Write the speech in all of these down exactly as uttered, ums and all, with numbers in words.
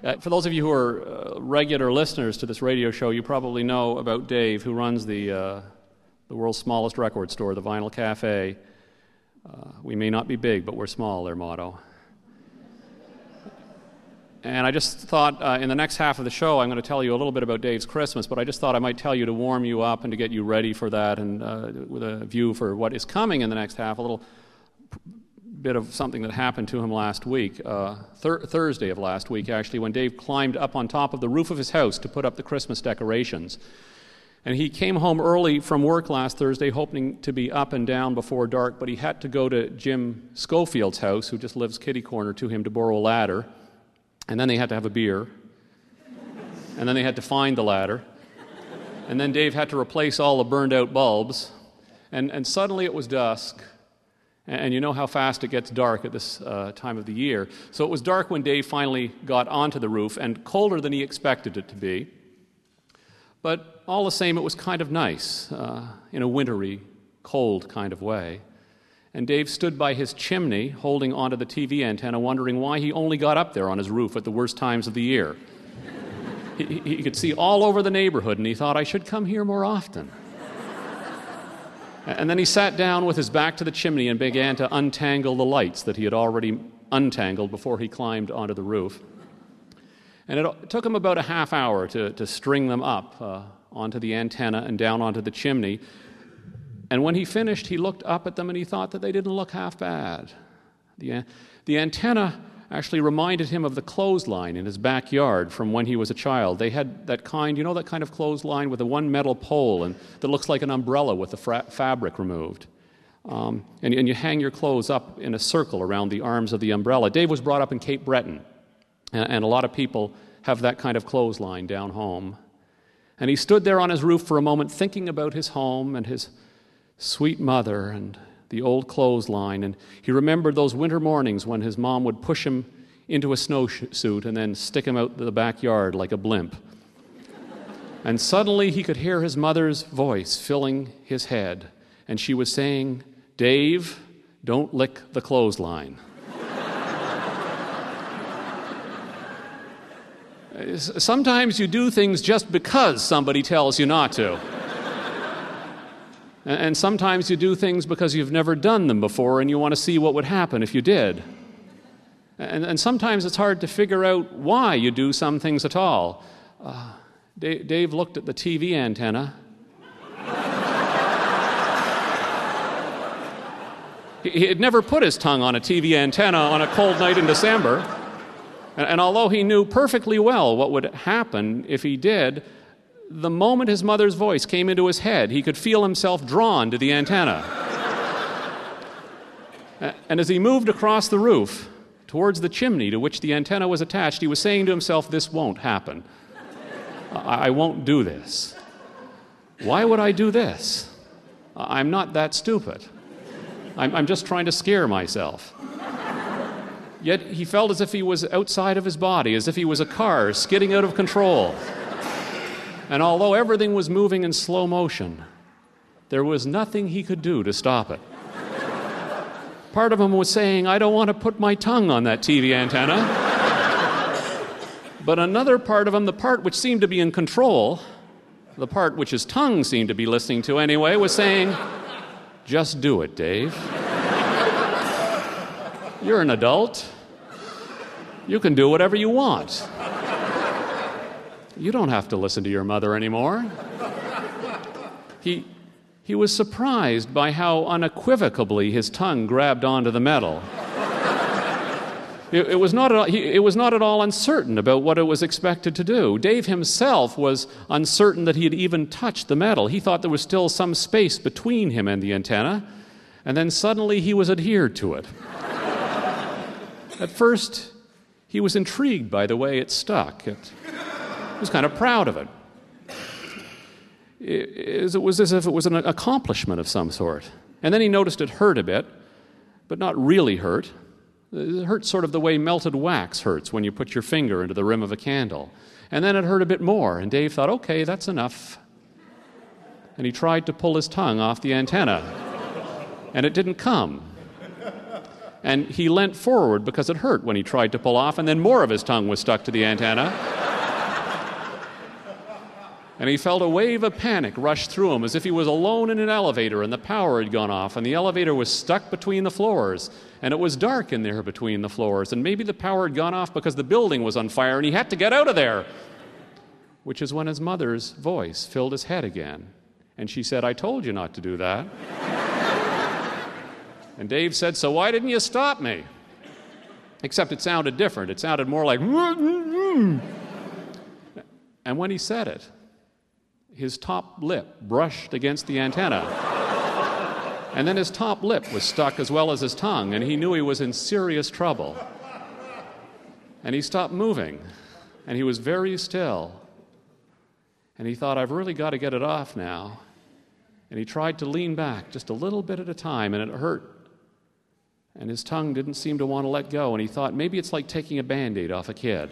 Uh, for those of you who are uh, regular listeners to this radio show, you probably know about Dave, who runs the uh, the world's smallest record store, the Vinyl Cafe. Uh, we may not be big, but we're small, their motto. And I just thought uh, in the next half of the show, I'm going to tell you a little bit about Dave's Christmas, but I just thought I might tell you to warm you up and to get you ready for that, and uh, with a view for what is coming in the next half, a little bit of something that happened to him last week, uh, thir- Thursday of last week, actually, when Dave climbed up on top of the roof of his house to put up the Christmas decorations. And he came home early from work last Thursday, hoping to be up and down before dark, but he had to go to Jim Schofield's house, who just lives kitty corner to him, to borrow a ladder. And then they had to have a beer. And then they had to find the ladder. And then Dave had to replace all the burned-out bulbs. And, and suddenly it was dusk. And you know how fast it gets dark at this uh, time of the year. So it was dark when Dave finally got onto the roof, and colder than he expected it to be. But all the same, it was kind of nice, uh, in a wintry, cold kind of way. And Dave stood by his chimney, holding onto the T V antenna, wondering why he only got up there on his roof at the worst times of the year. he, he could see all over the neighborhood, and he thought, I should come here more often. And then he sat down with his back to the chimney and began to untangle the lights that he had already untangled before he climbed onto the roof. And it took him about a half hour to, to string them up uh, onto the antenna and down onto the chimney. And when he finished, he looked up at them and he thought that they didn't look half bad. The, the antenna actually reminded him of the clothesline in his backyard from when he was a child. They had that kind, you know, that kind of clothesline with a one metal pole and that looks like an umbrella with the fra- fabric removed. Um, and, and you hang your clothes up in a circle around the arms of the umbrella. Dave was brought up in Cape Breton, and, and a lot of people have that kind of clothesline down home. And he stood there on his roof for a moment thinking about his home and his sweet mother and the old clothesline, and he remembered those winter mornings when his mom would push him into a snowsuit and then stick him out the backyard like a blimp. And suddenly he could hear his mother's voice filling his head, and she was saying, Dave, don't lick the clothesline. Sometimes you do things just because somebody tells you not to. And sometimes you do things because you've never done them before and you want to see what would happen if you did. And, and sometimes it's hard to figure out why you do some things at all. Uh, Dave, Dave looked at the T V antenna. he, he had never put his tongue on a T V antenna on a cold night in December. And, and although he knew perfectly well what would happen if he did, the moment his mother's voice came into his head, he could feel himself drawn to the antenna. And as he moved across the roof towards the chimney to which the antenna was attached, he was saying to himself, this won't happen. I, I won't do this. Why would I do this? I'm not that stupid. I'm, I'm just trying to scare myself. Yet he felt as if he was outside of his body, as if he was a car skidding out of control. And although everything was moving in slow motion, there was nothing he could do to stop it. Part of him was saying, I don't want to put my tongue on that T V antenna. But another part of him, the part which seemed to be in control, the part which his tongue seemed to be listening to anyway, was saying, just do it, Dave. You're an adult. You can do whatever you want. You don't have to listen to your mother anymore. He, he was surprised by how unequivocally his tongue grabbed onto the metal. It, it, was not at all, he, it was not at all uncertain about what it was expected to do. Dave himself was uncertain that he had even touched the metal. He thought there was still some space between him and the antenna, and then suddenly he was adhered to it. At first, he was intrigued by the way it stuck. It, He was kind of proud of it. It was as if it was an accomplishment of some sort. And then he noticed it hurt a bit, but not really hurt. It hurt sort of the way melted wax hurts when you put your finger into the rim of a candle. And then it hurt a bit more, and Dave thought, okay, that's enough. And he tried to pull his tongue off the antenna, and it didn't come. And he leant forward because it hurt when he tried to pull off, and then more of his tongue was stuck to the antenna. And he felt a wave of panic rush through him, as if he was alone in an elevator and the power had gone off, and the elevator was stuck between the floors, and it was dark in there between the floors, and maybe the power had gone off because the building was on fire and he had to get out of there. Which is when his mother's voice filled his head again, and she said, "I told you not to do that." And Dave said, "So why didn't you stop me?" Except it sounded different. It sounded more like, and when he said it, his top lip brushed against the antenna. And then his top lip was stuck as well as his tongue, and he knew he was in serious trouble. And he stopped moving, and he was very still. And he thought, I've really got to get it off now. And he tried to lean back just a little bit at a time, and it hurt. And his tongue didn't seem to want to let go, and he thought, maybe it's like taking a Band-Aid off a kid.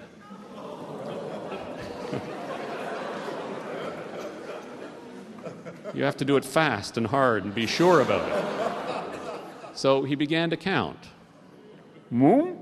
You have to do it fast and hard and be sure about it. So he began to count. And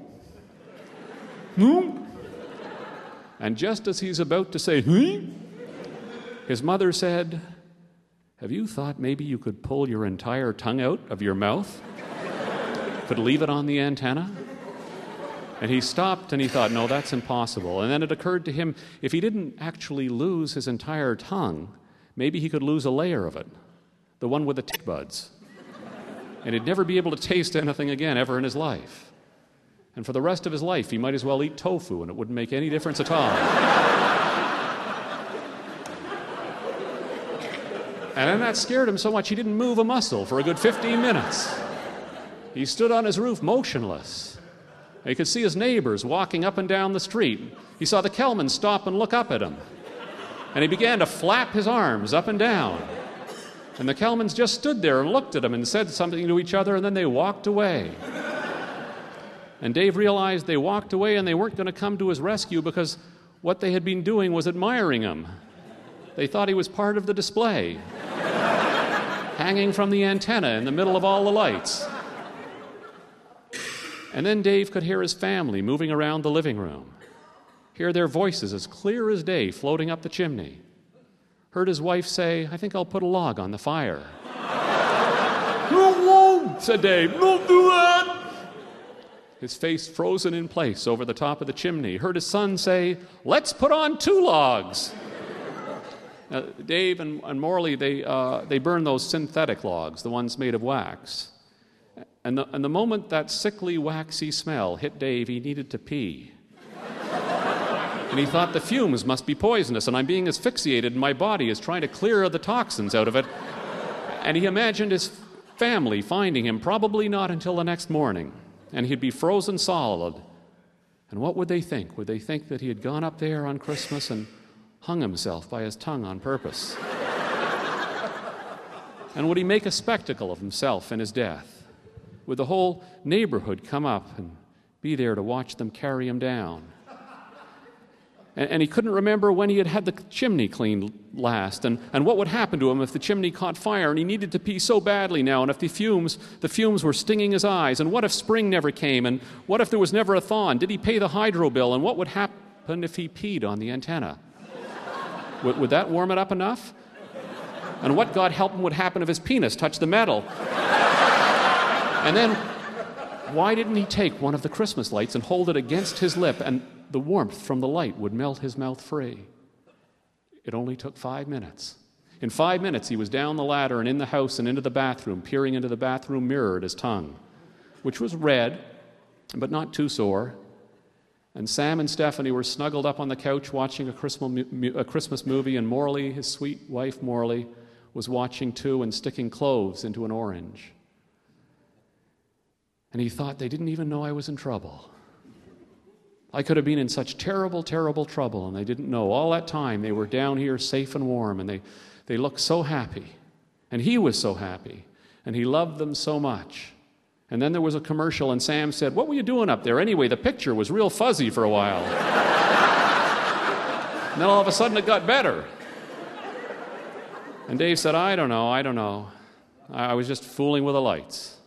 just as he's about to say, his mother said, "Have you thought maybe you could pull your entire tongue out of your mouth? Could leave it on the antenna?" And he stopped and he thought, no, that's impossible. And then it occurred to him, if he didn't actually lose his entire tongue, maybe he could lose a layer of it, the one with the taste buds. And he'd never be able to taste anything again ever in his life. And for the rest of his life, he might as well eat tofu and it wouldn't make any difference at all. And then that scared him so much he didn't move a muscle for a good fifteen minutes. He stood on his roof motionless. He could see his neighbors walking up and down the street. He saw the Kelman stop and look up at him. And he began to flap his arms up and down. And the Kelmans just stood there and looked at him and said something to each other, and then they walked away. And Dave realized they walked away and they weren't going to come to his rescue because what they had been doing was admiring him. They thought he was part of the display, hanging from the antenna in the middle of all the lights. And then Dave could hear his family moving around the living room, hear their voices as clear as day floating up the chimney. Heard his wife say, "I think I'll put a log on the fire." "No, won't," said Dave. "Don't do that." His face frozen in place over the top of the chimney. Heard his son say, "Let's put on two logs." Now, Dave and, and Morley, they, uh, they burned those synthetic logs, the ones made of wax. And the, and the moment that sickly, waxy smell hit Dave, he needed to pee. And he thought the fumes must be poisonous, and I'm being asphyxiated, and my body is trying to clear the toxins out of it. And he imagined his family finding him, probably not until the next morning, and he'd be frozen solid. And what would they think? Would they think that he had gone up there on Christmas and hung himself by his tongue on purpose? And would he make a spectacle of himself in his death? Would the whole neighborhood come up and be there to watch them carry him down? And, and he couldn't remember when he had had the chimney cleaned last, and, and what would happen to him if the chimney caught fire, and he needed to pee so badly now, and if the fumes, the fumes were stinging his eyes, and what if spring never came, and what if there was never a thaw, and did he pay the hydro bill, and what would happen if he peed on the antenna? would, would that warm it up enough? And what, God help him, would happen if his penis touched the metal? And then, why didn't he take one of the Christmas lights and hold it against his lip, and the warmth from the light would melt his mouth free? It only took five minutes. In five minutes, he was down the ladder and in the house and into the bathroom, peering into the bathroom mirror at his tongue, which was red, but not too sore. And Sam and Stephanie were snuggled up on the couch watching a Christmas movie, and Morley, his sweet wife Morley, was watching too and sticking cloves into an orange. And he thought, they didn't even know I was in trouble. I could have been in such terrible, terrible trouble, and they didn't know. All that time, they were down here safe and warm, and they, they looked so happy. And he was so happy, and he loved them so much. And then there was a commercial, and Sam said, "What were you doing up there? Anyway, the picture was real fuzzy for a while." And then all of a sudden, it got better. And Dave said, "I don't know, I don't know. I was just fooling with the lights."